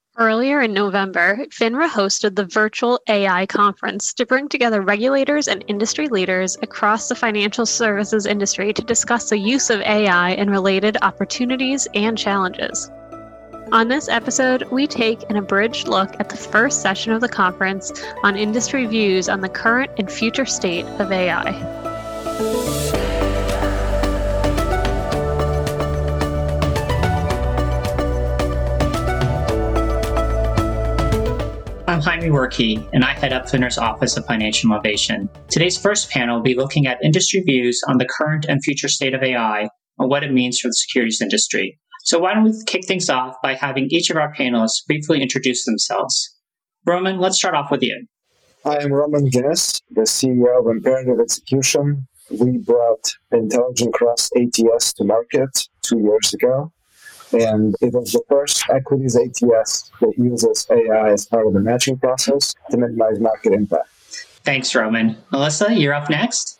Earlier in November, FINRA hosted the virtual AI conference to bring together regulators and industry leaders across the financial services industry to discuss the use of AI and related opportunities and challenges. On this episode, we take an abridged look at the first session of the conference on industry views on the current and future state of AI. I'm Jaime Werke, and I head up FINRA's Office of Financial Innovation. Today's first panel will be looking at industry views on the current and future state of AI and what it means for the securities industry. So why don't we kick things off by having each of our panelists briefly introduce themselves. Roman, let's start off with you. I am Roman Guinness, the CEO of Imperative Execution. We brought Intelligent Cross ATS to market 2 years ago. And it was the first equities ATS that uses AI as part of the matching process to minimize market impact. Thanks, Roman. Melissa, you're up next.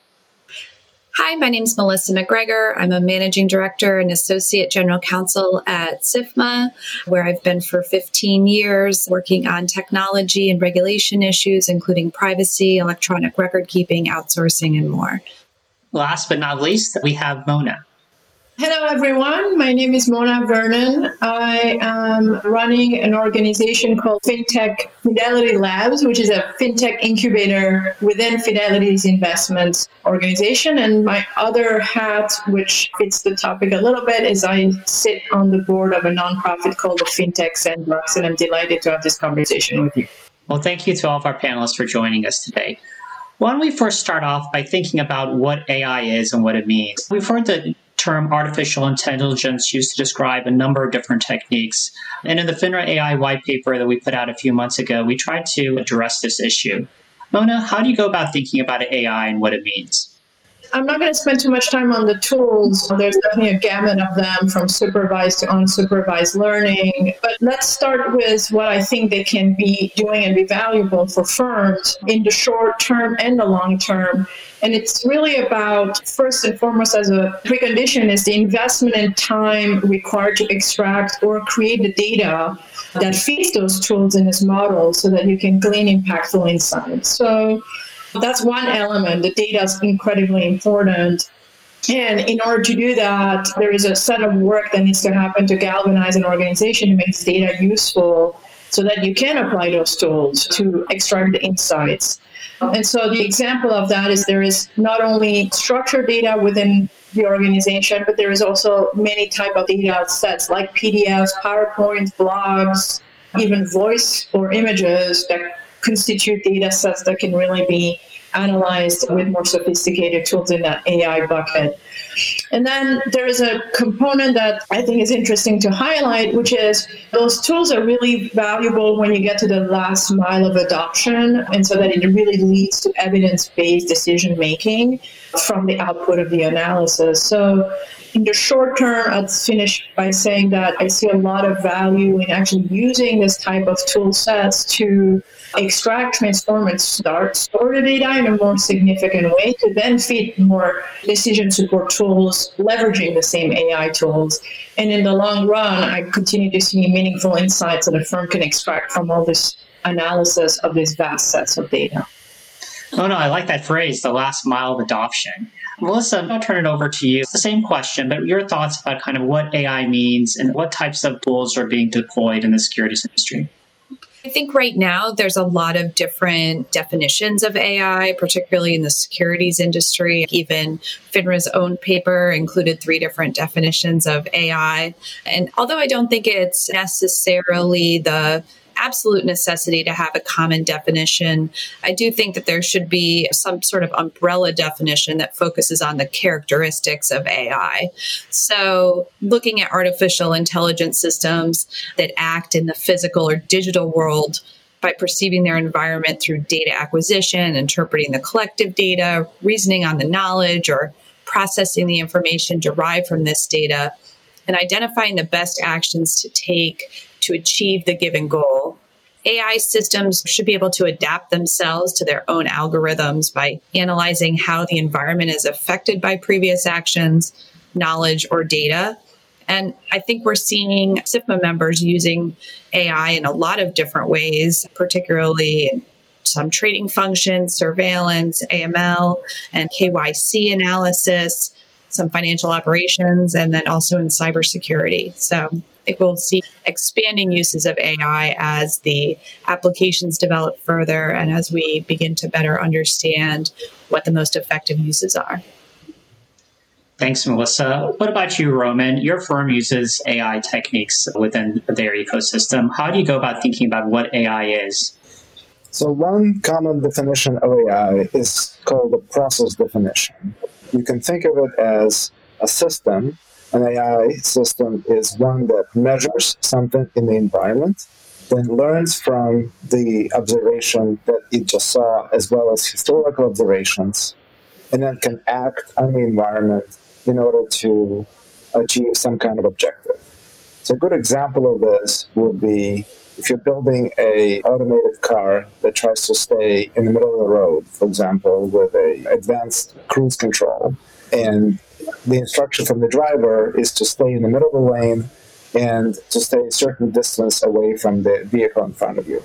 Hi, my name is Melissa McGregor. I'm a managing director and associate general counsel at SIFMA, where I've been for 15 years working on technology and regulation issues, including privacy, electronic record keeping, outsourcing, and more. Last but not least, we have Mona. Hello, everyone. My name is Mona Vernon. I am running an organization called FinTech Fidelity Labs, which is a FinTech incubator within Fidelity's investments organization. And my other hat, which fits the topic a little bit, is I sit on the board of a nonprofit called the FinTech Sandbox, and I'm delighted to have this conversation with you. Well, thank you to all of our panelists for joining us today. Why don't we first start off by thinking about what AI is and what it means? We've heard the term artificial intelligence used to describe a number of different techniques. And in the FINRA AI white paper that we put out a few months ago, we tried to address this issue. Mona, how do you go about thinking about AI and what it means? I'm not going to spend too much time on the tools. There's definitely a gamut of them from supervised to unsupervised learning. But let's start with what I think they can be doing and be valuable for firms in the short term and the long term. And it's really about, first and foremost, as a precondition, is the investment and time required to extract or create the data that feeds those tools in this model so that you can glean impactful insights. So that's one element. The data is incredibly important. And in order to do that, there is a set of work that needs to happen to galvanize an organization to make data useful so that you can apply those tools to extract the insights. And so the example of that is there is not only structured data within the organization, but there is also many type of data sets like PDFs, PowerPoints, blogs, even voice or images that constitute data sets that can really be analyzed with more sophisticated tools in that AI bucket. And then there is a component that I think is interesting to highlight, which is those tools are really valuable when you get to the last mile of adoption, and so that it really leads to evidence-based decision-making from the output of the analysis. So in the short term, I'd finish by saying that I see a lot of value in actually using this type of tool sets to extract, transform, and store the data in a more significant way to then feed more decision support tools, leveraging the same AI tools. And in the long run, I continue to see meaningful insights that a firm can extract from all this analysis of these vast sets of data. Oh, no, I like that phrase, the last mile of adoption. Melissa, I'll turn it over to you. It's the same question, but your thoughts about kind of what AI means and what types of tools are being deployed in the securities industry. I think right now there's a lot of different definitions of AI, particularly in the securities industry. Even FINRA's own paper included 3 different definitions of AI. And although I don't think it's necessarily the absolute necessity to have a common definition, I do think that there should be some sort of umbrella definition that focuses on the characteristics of AI. So looking at artificial intelligence systems that act in the physical or digital world by perceiving their environment through data acquisition, interpreting the collective data, reasoning on the knowledge, or processing the information derived from this data, and identifying the best actions to take to achieve the given goal. AI systems should be able to adapt themselves to their own algorithms by analyzing how the environment is affected by previous actions, knowledge, or data, And I think we're seeing SIFMA members using AI in a lot of different ways, particularly in some trading functions, surveillance, AML, and KYC analysis, some financial operations, and then also in cybersecurity. So I think we'll see expanding uses of AI as the applications develop further and as we begin to better understand what the most effective uses are. Thanks, Melissa. What about you, Roman? Your firm uses AI techniques within their ecosystem. How do you go about thinking about what AI is? So one common definition of AI is called a process definition. You can think of it as a system. An AI system is one that measures something in the environment, then learns from the observation that it just saw, as well as historical observations, and then can act on the environment in order to achieve some kind of objective. So a good example of this would be if you're building an automated car that tries to stay in the middle of the road, for example, with an advanced cruise control, and the instruction from the driver is to stay in the middle of the lane and to stay a certain distance away from the vehicle in front of you.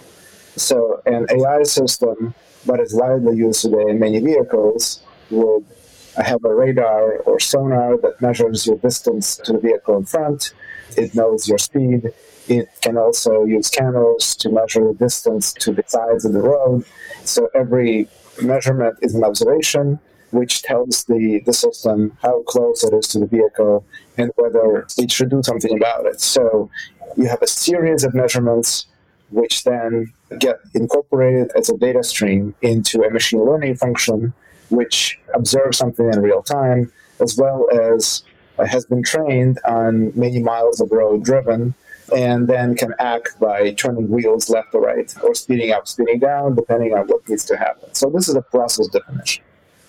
So an AI system that is widely used today in many vehicles would have a radar or sonar that measures your distance to the vehicle in front. It knows your speed. It can also use cameras to measure the distance to the sides of the road. So every measurement is an observation, which tells the system how close it is to the vehicle and whether it should do something about it. So you have a series of measurements which then get incorporated as a data stream into a machine learning function, which observes something in real time, as well as has been trained on many miles of road driven, and then can act by turning wheels left or right, or speeding up, speeding down, depending on what needs to happen. So this is a process definition.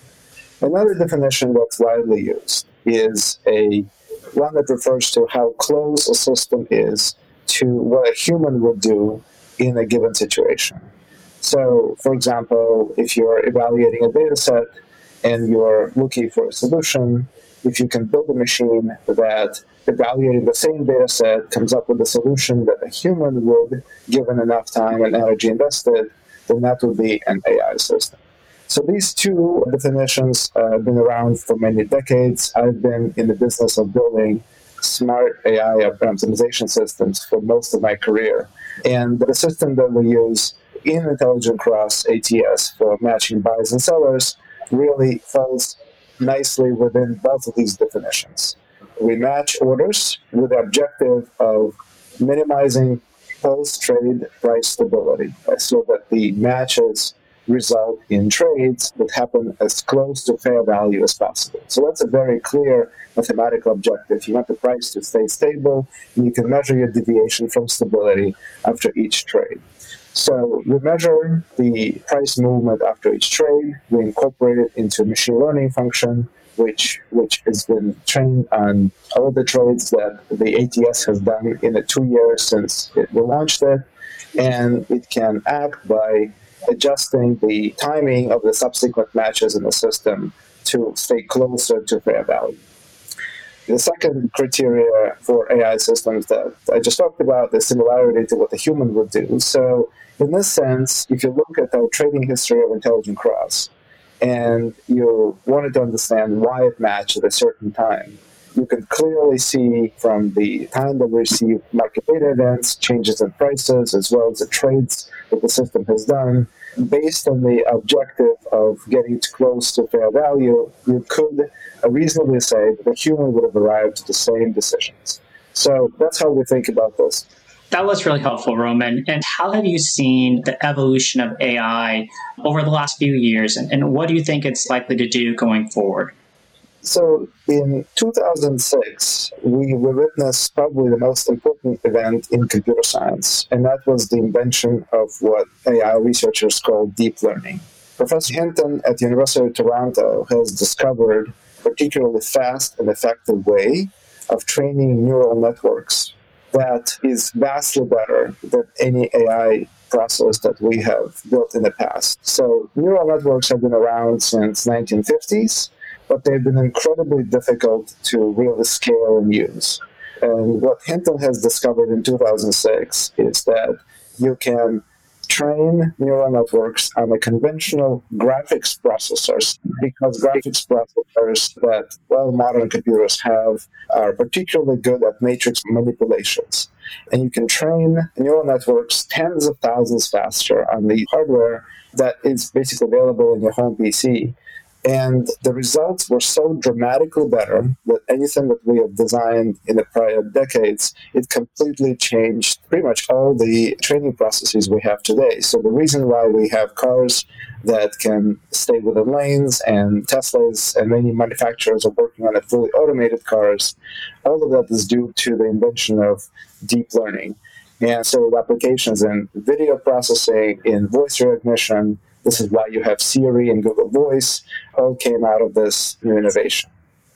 Another definition that's widely used is one that refers to how close a system is to what a human would do in a given situation. So, for example, if you're evaluating a data set and you're looking for a solution, if you can build a machine that, evaluating the same data set, comes up with a solution that a human would, given enough time and energy invested, then that would be an AI system. So these two definitions have been around for many decades. I've been in the business of building smart AI optimization systems for most of my career. And the system that we use in Intelligent Cross ATS for matching buyers and sellers really falls nicely within both of these definitions. We match orders with the objective of minimizing post-trade price stability so that the matches result in trades that happen as close to fair value as possible. So that's a very clear mathematical objective. You want the price to stay stable, and you can measure your deviation from stability after each trade. So we measure the price movement after each trade. We incorporate it into a machine learning function, which has been trained on all the trades that the ATS has done in the 2 years since we launched it. And it can act by adjusting the timing of the subsequent matches in the system to stay closer to fair value. The second criteria for AI systems that I just talked about, the similarity to what a human would do. So in this sense, if you look at the trading history of Intelligent Cross and you wanted to understand why it matched at a certain time, you can clearly see from the time that we receive market data events, changes in prices, as well as the trades that the system has done. Based on the objective of getting close to fair value, you could reasonably say that a human would have arrived at the same decisions. So that's how we think about this. That was really helpful, Roman. And how have you seen the evolution of AI over the last few years, and what do you think it's likely to do going forward? So in 2006, we witnessed probably the most important event in computer science, and that was the invention of what AI researchers call deep learning. Professor Hinton at the University of Toronto has discovered a particularly fast and effective way of training neural networks that is vastly better than any AI process that we have built in the past. So neural networks have been around since 1950s, but they've been incredibly difficult to really scale and use. And what Hinton has discovered in 2006 is that you can train neural networks on the conventional graphics processors, because graphics processors that modern computers have are particularly good at matrix manipulations. And you can train neural networks tens of thousands faster on the hardware that is basically available in your home PC. And the results were so dramatically better that anything that we have designed in the prior decades, it completely changed pretty much all the training processes we have today. So the reason why we have cars that can stay within lanes, and Teslas and many manufacturers are working on fully automated cars, all of that is due to the invention of deep learning. And so applications in video processing, in voice recognition, this is why you have Siri and Google Voice, all came out of this new innovation.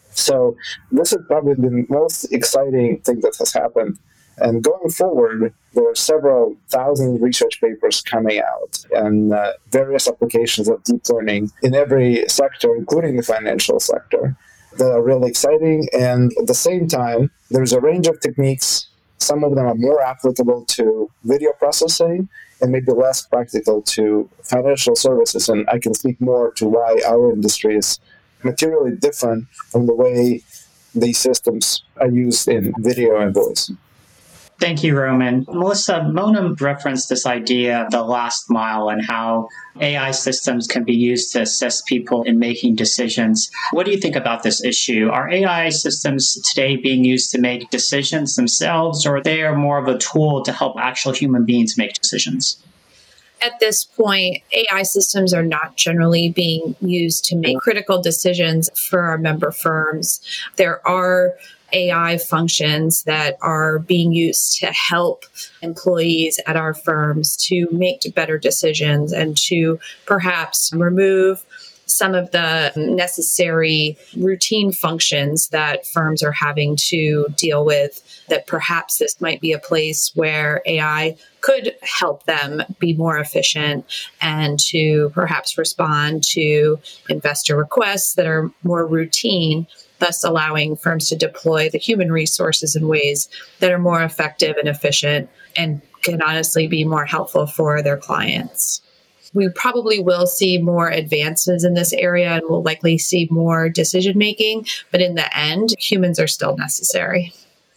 So this is probably the most exciting thing that has happened. And going forward, there are several thousand research papers coming out and various applications of deep learning in every sector, including the financial sector, that are really exciting. And at the same time, there's a range of techniques. Some of them are more applicable to video processing and maybe less practical to financial services. And I can speak more to why our industry is materially different from the way these systems are used in video and voice. Thank you, Roman. Melissa, Mona referenced this idea of the last mile and how AI systems can be used to assist people in making decisions. What do you think about this issue? Are AI systems today being used to make decisions themselves, or are they more of a tool to help actual human beings make decisions? At this point, AI systems are not generally being used to make critical decisions for our member firms. There are AI functions that are being used to help employees at our firms to make better decisions and to perhaps remove some of the necessary routine functions that firms are having to deal with, that perhaps this might be a place where AI could help them be more efficient and to perhaps respond to investor requests that are more routine, thus allowing firms to deploy the human resources in ways that are more effective and efficient and can honestly be more helpful for their clients. We probably will see more advances in this area and we'll likely see more decision making, but in the end, humans are still necessary.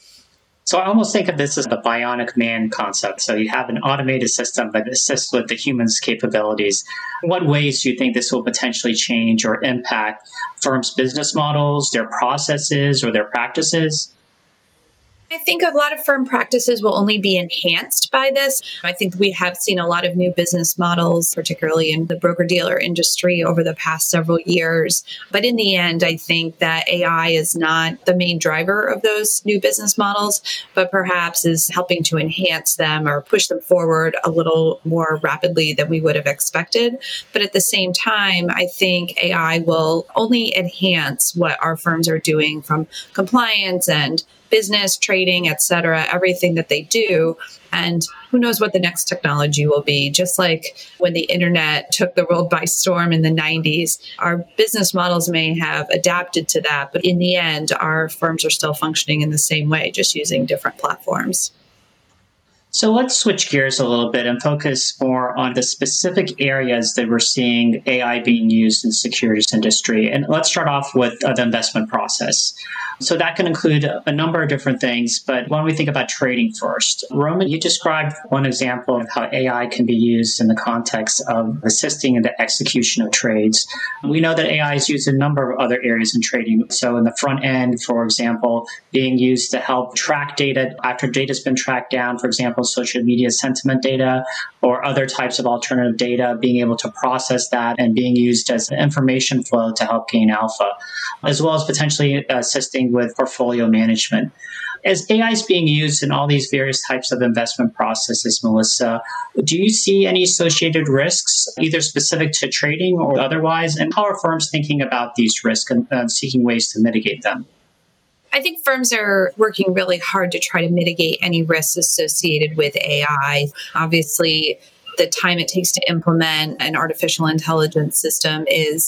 So I almost think of this as the bionic man concept. So you have an automated system that assists with the human's capabilities. In what ways do you think this will potentially change or impact firms' business models, their processes, or their practices? I think a lot of firm practices will only be enhanced by this. I think we have seen a lot of new business models, particularly in the broker-dealer industry over the past several years. But in the end, I think that AI is not the main driver of those new business models, but perhaps is helping to enhance them or push them forward a little more rapidly than we would have expected. But at the same time, I think AI will only enhance what our firms are doing from compliance and business, trading, et cetera, everything that they do. And who knows what the next technology will be. Just like when the internet took the world by storm in the 90s, our business models may have adapted to that. But in the end, our firms are still functioning in the same way, just using different platforms. So let's switch gears a little bit and focus more on the specific areas that we're seeing AI being used in the securities industry. And let's start off with the investment process. So that can include a number of different things, but when we think about trading first, Roman, you described one example of how AI can be used in the context of assisting in the execution of trades. We know that AI is used in a number of other areas in trading. So in the front end, for example, being used to help track data after data's been tracked down, for example, social media sentiment data or other types of alternative data, being able to process that and being used as an information flow to help gain alpha, as well as potentially assisting with portfolio management. As AI is being used in all these various types of investment processes, Melissa, do you see any associated risks, either specific to trading or otherwise? And how are firms thinking about these risks and seeking ways to mitigate them? I think firms are working really hard to try to mitigate any risks associated with AI. Obviously, the time it takes to implement an artificial intelligence system is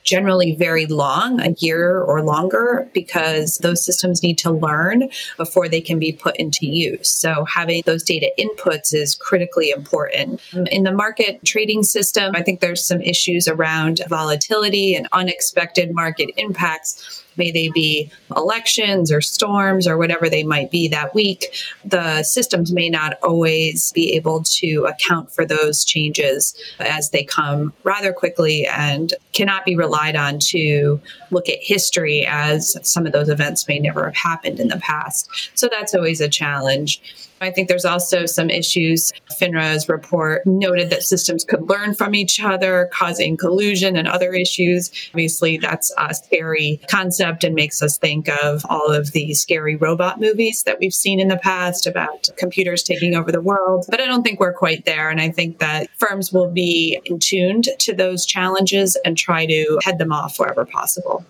generally very long, a year or longer, because those systems need to learn before they can be put into use. So having those data inputs is critically important. In the market trading system, I think there's some issues around volatility and unexpected market impacts. May they be elections or storms or whatever they might be that week, the systems may not always be able to account for those changes as they come rather quickly and cannot be relied on to look at history, as some of those events may never have happened in the past. So that's always a challenge. I think there's also some issues. FINRA's report noted that systems could learn from each other, causing collusion and other issues. Obviously, that's a scary concept and makes us think of all of the scary robot movies that we've seen in the past about computers taking over the world. But I don't think we're quite there. And I think that firms will be in tuned to those challenges and try to head them off wherever possible.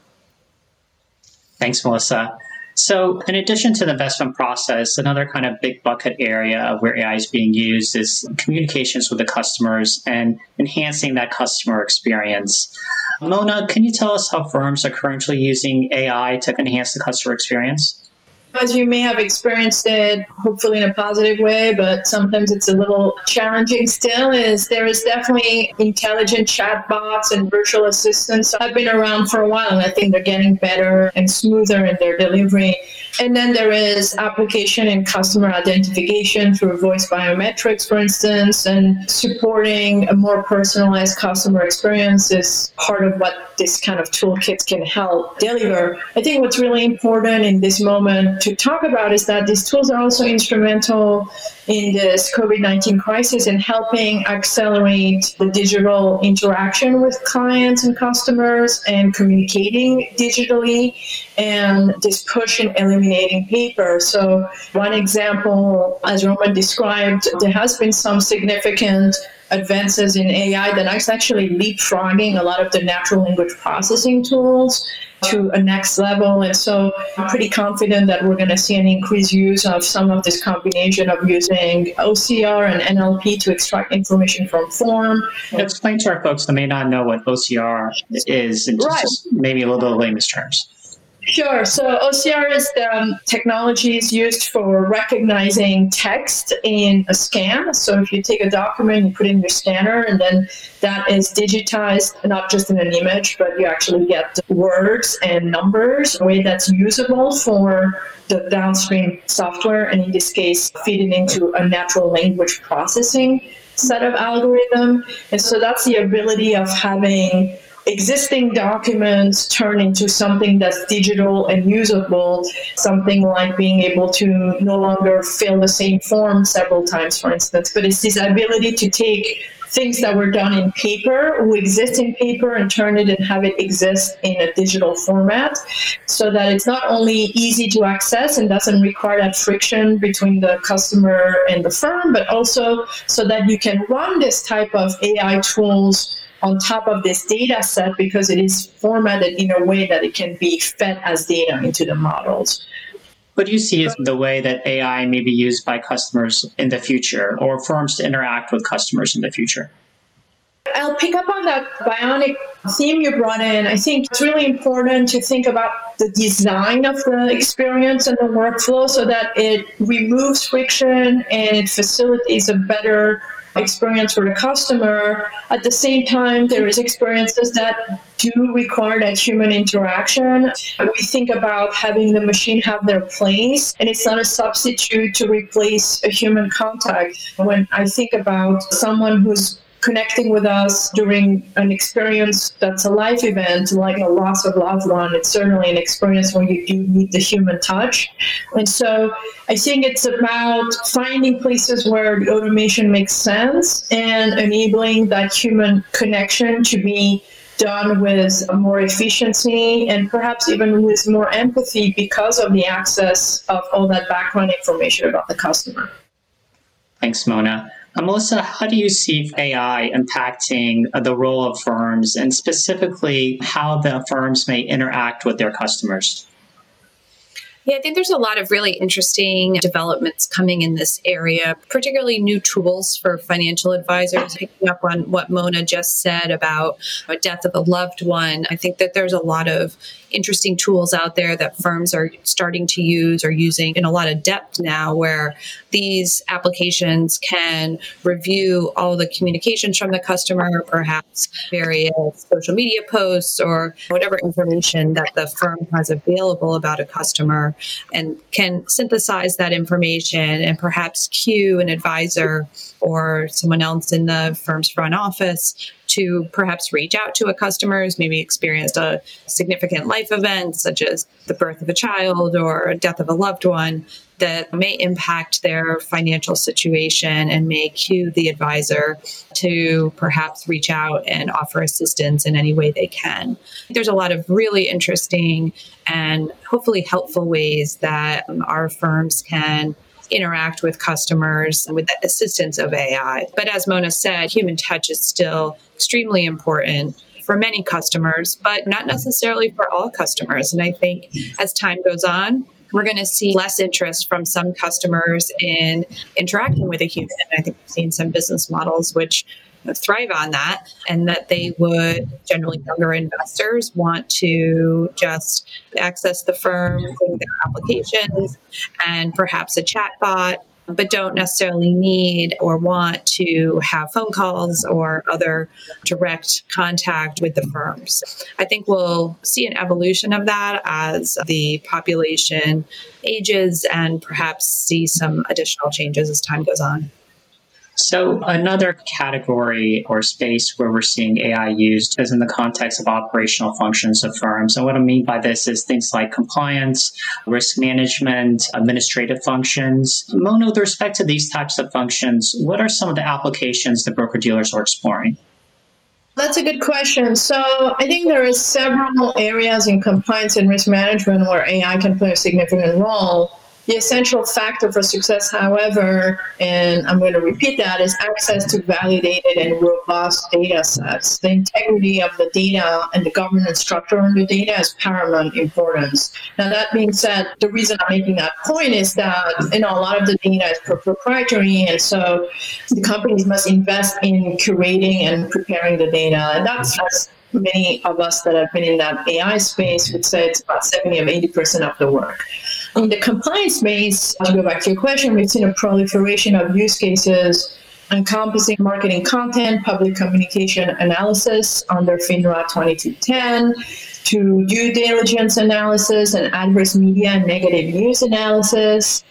Thanks, Melissa. So in addition to the investment process, another kind of big bucket area where AI is being used is communications with the customers and enhancing that customer experience. Mona, can you tell us how firms are currently using AI to enhance the customer experience? As you may have experienced it, hopefully in a positive way, but sometimes it's a little challenging still, there is definitely intelligent chatbots and virtual assistants that have been around for a while, and I think they're getting better and smoother in their delivery. And then there is application and customer identification through voice biometrics, for instance, and supporting a more personalized customer experience is part of what this kind of toolkit can help deliver. I think what's really important in this moment to talk about is that these tools are also instrumental in this COVID-19 crisis in helping accelerate the digital interaction with clients and customers and communicating digitally, and this push in eliminating paper. So one example, as Roman described, there has been some significant advances in AI that is actually leapfrogging a lot of the natural language processing tools to a next level. And so I'm pretty confident that we're going to see an increased use of some of this combination of using OCR and NLP to extract information from form. Explain to our folks that may not know what OCR is, in just maybe a little bit of layman's terms. Sure. So OCR is the technology is used for recognizing text in a scan. So if you take a document, you put it in your scanner, and then that is digitized, not just in an image, but you actually get words and numbers, a way that's usable for the downstream software, and in this case, feed it into a natural language processing set of algorithm. And so that's the ability of having existing documents turn into something that's digital and usable, something like being able to no longer fill the same form several times, for instance. But it's this ability to take things that were done in paper, or exist in paper, and turn it and have it exist in a digital format, so that it's not only easy to access and doesn't require that friction between the customer and the firm, but also so that you can run this type of AI tools on top of this data set, because it is formatted in a way that it can be fed as data into the models. What do you see as the way that AI may be used by customers in the future, or firms to interact with customers in the future? I'll pick up on that bionic theme you brought in. I think it's really important to think about the design of the experience and the workflow so that it removes friction and it facilitates a better experience for the customer. At the same time, there is experiences that do require that human interaction. We think about having the machine have their place, and it's not a substitute to replace a human contact. When I think about someone who's connecting with us during an experience that's a life event, like a loss of loved one, it's certainly an experience where you do need the human touch. And so I think it's about finding places where the automation makes sense and enabling that human connection to be done with more efficiency and perhaps even with more empathy because of the access of all that background information about the customer. Thanks, Mona. Melissa, how do you see AI impacting the role of firms, and specifically how the firms may interact with their customers? Yeah, I think there's a lot of really interesting developments coming in this area, particularly new tools for financial advisors. Picking up on what Mona just said about a death of a loved one, I think that there's a lot of interesting tools out there that firms are starting to use or using in a lot of depth now, where these applications can review all the communications from the customer, perhaps various social media posts or whatever information that the firm has available about a customer, and can synthesize that information and perhaps cue an advisor or someone else in the firm's front office to perhaps reach out to a customer who's maybe experienced a significant life event, such as the birth of a child or a death of a loved one, that may impact their financial situation and may cue the advisor to perhaps reach out and offer assistance in any way they can. There's a lot of really interesting and hopefully helpful ways that our firms can interact with customers with the assistance of AI. But as Mona said, human touch is still extremely important for many customers, but not necessarily for all customers. And I think as time goes on, we're going to see less interest from some customers in interacting with a human. And I think we've seen some business models which thrive on that, and that they would, generally younger investors, want to just access the firm through their applications and perhaps a chat bot, but don't necessarily need or want to have phone calls or other direct contact with the firms. I think we'll see an evolution of that as the population ages and perhaps see some additional changes as time goes on. So another category or space where we're seeing AI used is in the context of operational functions of firms. And what I mean by this is things like compliance, risk management, administrative functions. Mona, with respect to these types of functions, what are some of the applications that broker-dealers are exploring? That's a good question. So I think there are several areas in compliance and risk management where AI can play a significant role. The essential factor for success, however, and I'm going to repeat that, is access to validated and robust data sets. The integrity of the data and the governance structure on the data is paramount importance. Now, that being said, the reason I'm making that point is that a lot of the data is proprietary, and so the companies must invest in curating and preparing the data. And that's many of us that have been in that AI space would say it's about 70 or 80% of the work. In the compliance space, to go back to your question, we've seen a proliferation of use cases encompassing marketing content, public communication analysis under FINRA 2210, to due diligence analysis and adverse media and negative news analysis,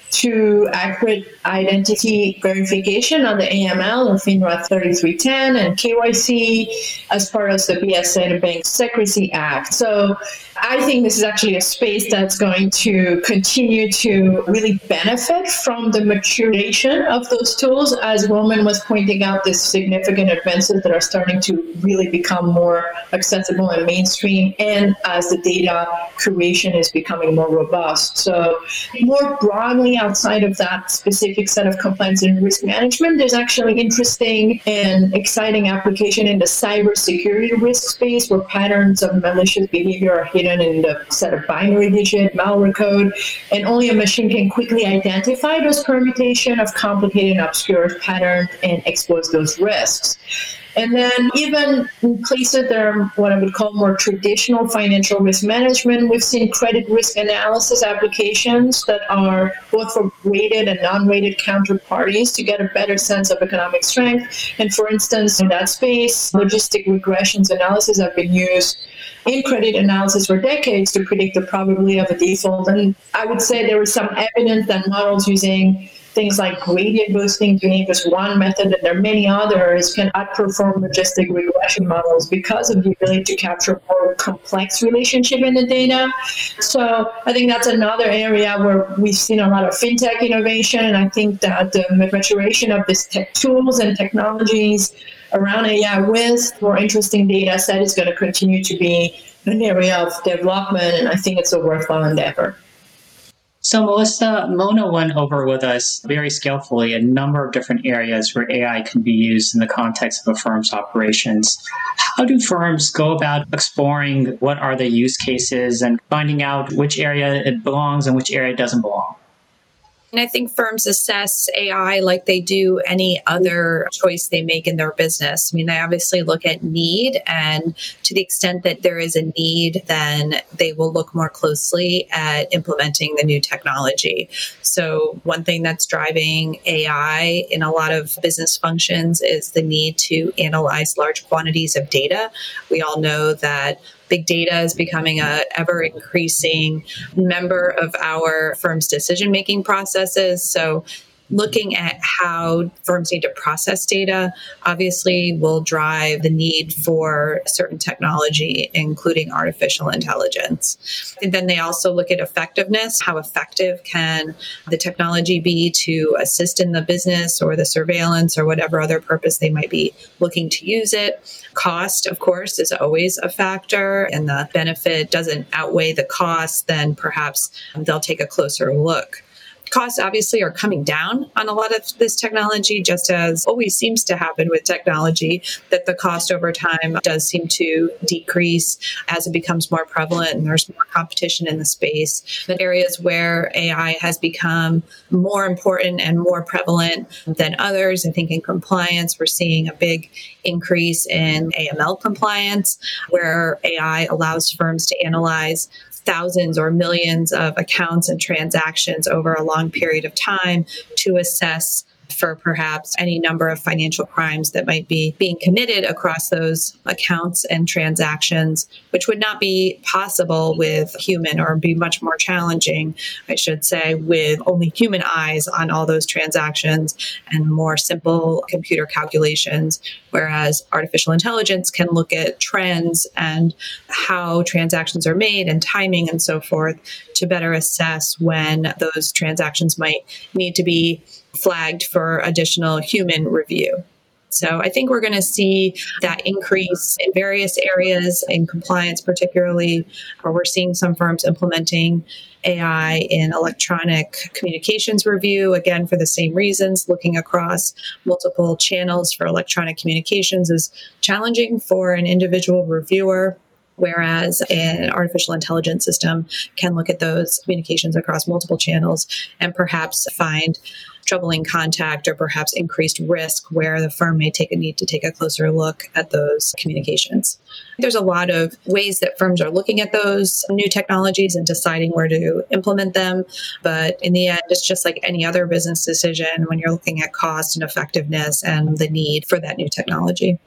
to accurate identity verification on the AML or FINRA 3310 and KYC as part of the BSA and Bank Secrecy Act. So I think this is actually a space that's going to continue to really benefit from the maturation of those tools. As Roman was pointing out, there's significant advances that are starting to really become more accessible and mainstream, and as the data curation is becoming more robust. So more broadly, outside of that specific set of compliance and risk management, there's actually interesting and exciting application in the cybersecurity risk space where patterns of malicious behavior are hidden in the set of binary digit malware code, and only a machine can quickly identify those permutation of complicated and obscure patterns and expose those risks. And then even in places that are what I would call more traditional financial risk management, we've seen credit risk analysis applications that are both for rated and non-rated counterparties to get a better sense of economic strength. And for instance, in that space, logistic regressions analysis have been used in credit analysis for decades to predict the probability of a default. And I would say there is some evidence that models using things like gradient boosting, to name just one method, and there are many others, can outperform logistic regression models because of the ability to capture more complex relationship in the data. So I think that's another area where we've seen a lot of fintech innovation, and I think that the maturation of these tech tools and technologies around AI with more interesting data set is going to continue to be an area of development, and I think it's a worthwhile endeavor. So, Melissa, Mona went over with us very skillfully a number of different areas where AI can be used in the context of a firm's operations. How do firms go about exploring what are the use cases and finding out which area it belongs and which area doesn't belong? And I think firms assess AI like they do any other choice they make in their business. I mean, they obviously look at need, and to the extent that there is a need, then they will look more closely at implementing the new technology. So one thing that's driving AI in a lot of business functions is the need to analyze large quantities of data. We all know that big data is becoming an ever increasing member of our firm's decision-making processes. So looking at how firms need to process data obviously will drive the need for certain technology, including artificial intelligence. And then they also look at effectiveness. How effective can the technology be to assist in the business or the surveillance or whatever other purpose they might be looking to use it? Cost, of course, is always a factor, and the benefit doesn't outweigh the cost, then perhaps they'll take a closer look. Costs obviously are coming down on a lot of this technology, just as always seems to happen with technology, that the cost over time does seem to decrease as it becomes more prevalent and there's more competition in the space. But areas where AI has become more important and more prevalent than others, I think in compliance, we're seeing a big increase in AML compliance, where AI allows firms to analyze thousands or millions of accounts and transactions over a long period of time to assess for perhaps any number of financial crimes that might be being committed across those accounts and transactions, which would not be possible with human, or be much more challenging, I should say, with only human eyes on all those transactions and more simple computer calculations, whereas artificial intelligence can look at trends and how transactions are made and timing and so forth to better assess when those transactions might need to be flagged for additional human review. So I think we're going to see that increase in various areas in compliance, particularly where we're seeing some firms implementing AI in electronic communications review, again, for the same reasons. Looking across multiple channels for electronic communications is challenging for an individual reviewer, whereas an artificial intelligence system can look at those communications across multiple channels and perhaps find troubling contact or perhaps increased risk where the firm may need to take a closer look at those communications. There's a lot of ways that firms are looking at those new technologies and deciding where to implement them. But in the end, it's just like any other business decision when you're looking at cost and effectiveness and the need for that new technology.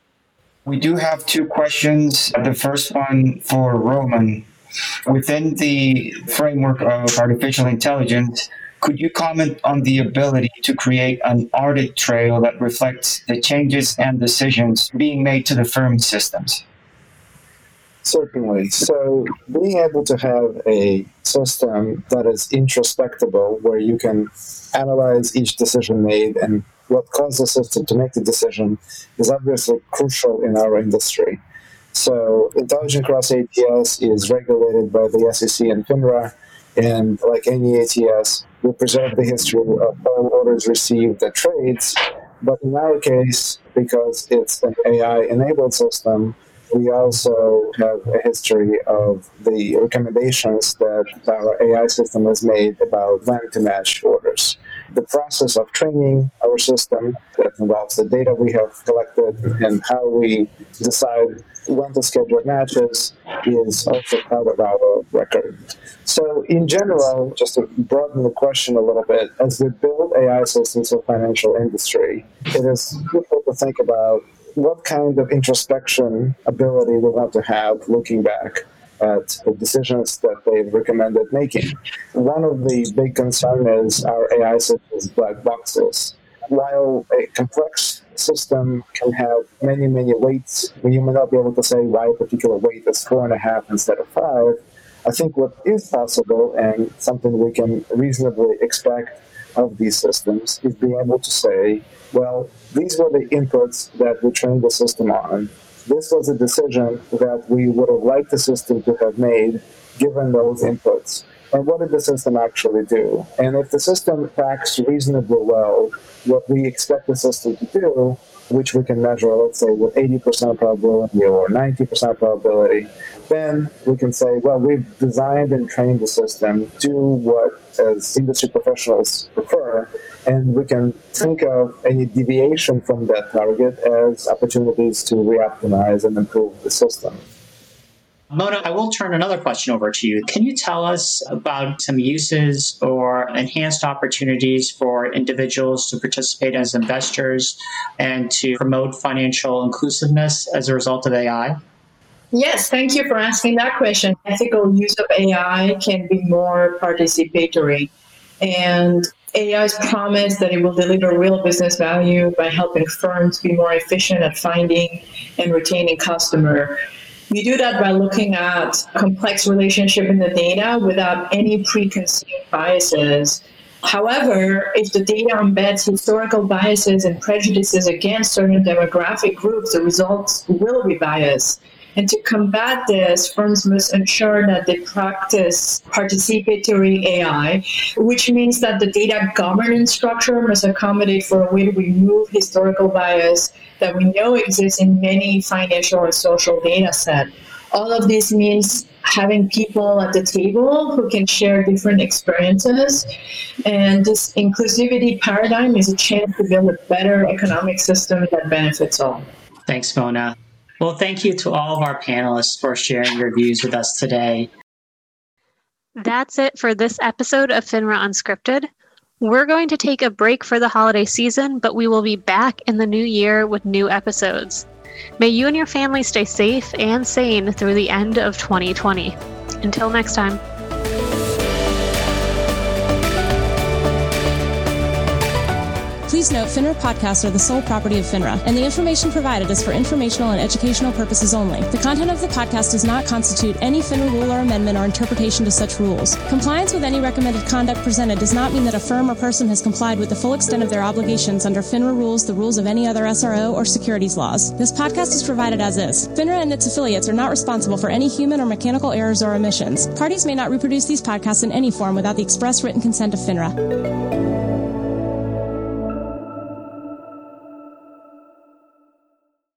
We do have two questions. The first one for Roman. Within the framework of artificial intelligence, could you comment on the ability to create an audit trail that reflects the changes and decisions being made to the firm's systems? Certainly. So being able to have a system that is introspectable, where you can analyze each decision made and what caused the system to make the decision, is obviously crucial in our industry. So Intelligent Cross ATS is regulated by the SEC and FINRA, and like any ATS, we preserve the history of all orders received at trades. But in our case, because it's an AI-enabled system, we also have a history of the recommendations that our AI system has made about when to match orders. The process of training our system that involves the data we have collected and how we decide when to schedule matches is also part of our record. So in general, just to broaden the question a little bit, as we build AI systems for financial industry, it is crucial to think about what kind of introspection ability we want to have looking back at the decisions that they've recommended making. One of the big concerns is our AI systems black boxes. While a complex system can have many, many weights, you may not be able to say why a particular weight is 4.5 instead of 5. I think what is possible, and something we can reasonably expect of these systems, is being able to say, well, these were the inputs that we trained the system on. This was a decision that we would have liked the system to have made given those inputs. and what did the system actually do? And if the system tracks reasonably well what we expect the system to do, which we can measure, let's say, with 80% probability or 90% probability, then we can say, well, we've designed and trained the system to what as industry professionals prefer, and we can think of any deviation from that target as opportunities to re-optimize and improve the system. Mona, I will turn another question over to you. Can you tell us about some uses or enhanced opportunities for individuals to participate as investors and to promote financial inclusiveness as a result of AI? Yes, thank you for asking that question. Ethical use of AI can be more participatory. And AI's promise that it will deliver real business value by helping firms be more efficient at finding and retaining customers. We do that by looking at complex relationship in the data without any preconceived biases. However, if the data embeds historical biases and prejudices against certain demographic groups, the results will be biased. And to combat this, firms must ensure that they practice participatory AI, which means that the data governance structure must accommodate for a way to remove historical bias that we know exists in many financial and social data sets. All of this means having people at the table who can share different experiences. And this inclusivity paradigm is a chance to build a better economic system that benefits all. Thanks, Mona. Well, thank you to all of our panelists for sharing your views with us today. That's it for this episode of FINRA Unscripted. We're going to take a break for the holiday season, but we will be back in the new year with new episodes. May you and your family stay safe and sane through the end of 2020. Until next time. Please note, FINRA podcasts are the sole property of FINRA, and the information provided is for informational and educational purposes only. The content of the podcast does not constitute any FINRA rule or amendment or interpretation to such rules. Compliance with any recommended conduct presented does not mean that a firm or person has complied with the full extent of their obligations under FINRA rules, the rules of any other SRO, or securities laws. This podcast is provided as is. FINRA and its affiliates are not responsible for any human or mechanical errors or omissions. Parties may not reproduce these podcasts in any form without the express written consent of FINRA.